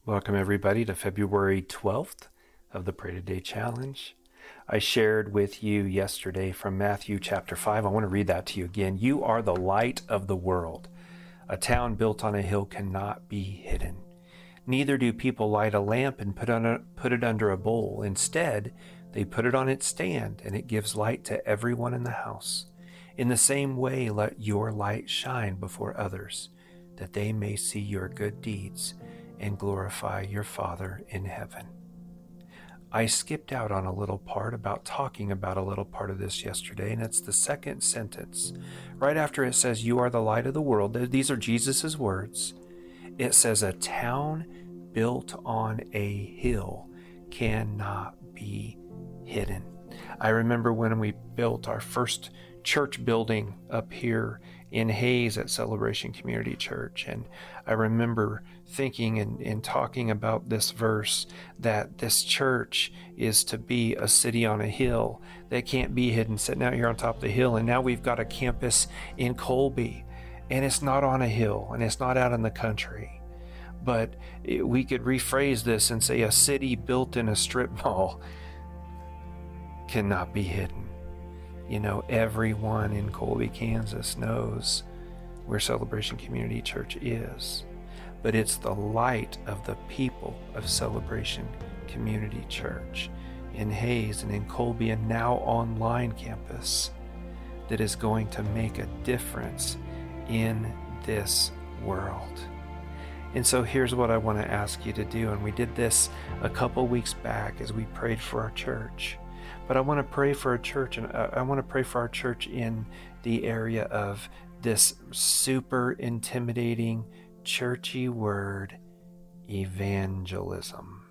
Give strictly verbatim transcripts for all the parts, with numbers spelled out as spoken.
Welcome everybody to February twelfth of the Pray Today Challenge. I shared with you yesterday from Matthew chapter five. I want to read that to you again. You are the light of the world. A town built on a hill cannot be hidden. Neither do people light a lamp and put, on a, put it under a bowl. Instead, they put it on its stand, and it gives light to everyone in the house. In the same way, let your light shine before others, that they may see your good deeds and glorify your Father in heaven. I skipped out on a little part about talking about a little part of this yesterday, and it's the second sentence. Right after it says, you are the light of the world, these are Jesus's words. It says, a town built on a hill cannot be hidden. I remember when we built our first church building up here in Hayes at Celebration Community Church. And I remember thinking and, and talking about this verse, that this church is to be a city on a hill that can't be hidden, sitting out here on top of the hill. And now we've got a campus in Colby, and it's not on a hill, and it's not out in the country. But it, we could rephrase this and say a city built in a strip mall cannot be hidden. You know, everyone in Colby, Kansas knows where Celebration Community Church is, but it's the light of the people of Celebration Community Church in Hayes and in Colby and now online campus that is going to make a difference in this world. And so here's what I want to ask you to do, and we did this a couple weeks back as we prayed for our church. But I want to pray for a church, and I want to pray for our church in the area of this super intimidating, churchy word, evangelism.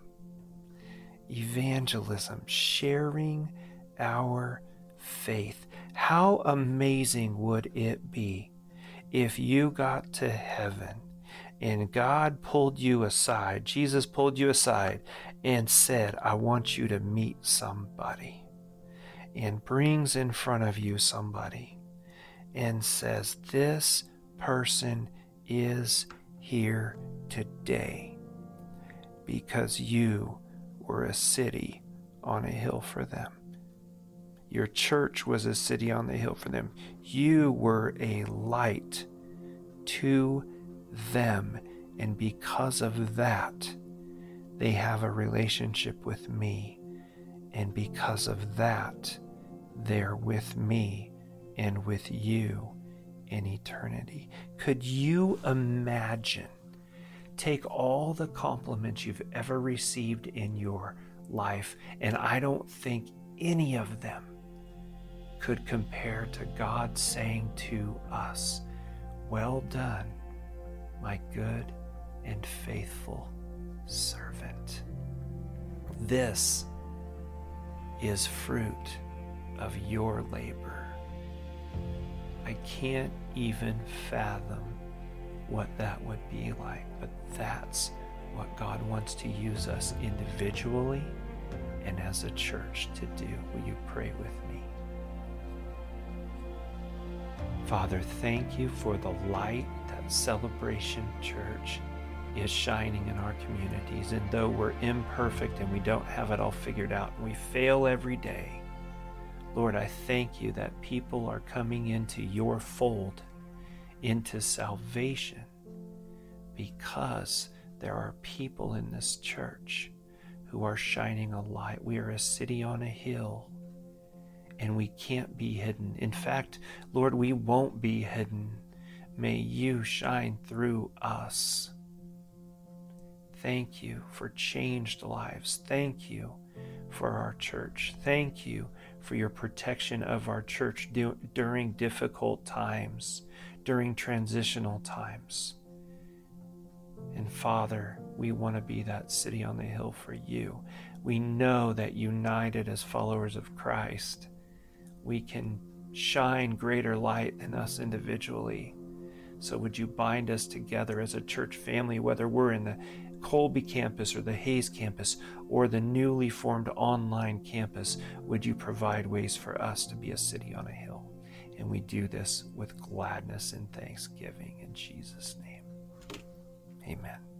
Evangelism, sharing our faith. How amazing would it be if you got to heaven and God pulled you aside, Jesus pulled you aside and said, I want you to meet somebody, and brings in front of you somebody and says, this person is here today because you were a city on a hill for them. Your church was a city on the hill for them. You were a light to them, and because of that, they have a relationship with me, and because of that, they're with me and with you in eternity. Could you imagine? Take all the compliments you've ever received in your life, and I don't think any of them could compare to God saying to us, well done, my good and faithful servant. This is fruit of your labor. I can't even fathom what that would be like, but that's what God wants to use us individually and as a church to do. Will you pray with me? Father, thank you for the light that Celebration Church is shining in our communities. And though we're imperfect and we don't have it all figured out and we fail every day, Lord, I thank you that people are coming into your fold, into salvation, because there are people in this church who are shining a light. We are a city on a hill, and we can't be hidden. In fact, Lord, we won't be hidden. May you shine through us. Thank you for changed lives. Thank you for our church. Thank you for your protection of our church du- during difficult times, during transitional times. And Father, we want to be that city on the hill for you. We know that united as followers of Christ, we can shine greater light than us individually. So would you bind us together as a church family, whether we're in the Colby campus or the Hayes campus or the newly formed online campus? Would you provide ways for us to be a city on a hill? And we do this with gladness and thanksgiving in Jesus' name. Amen.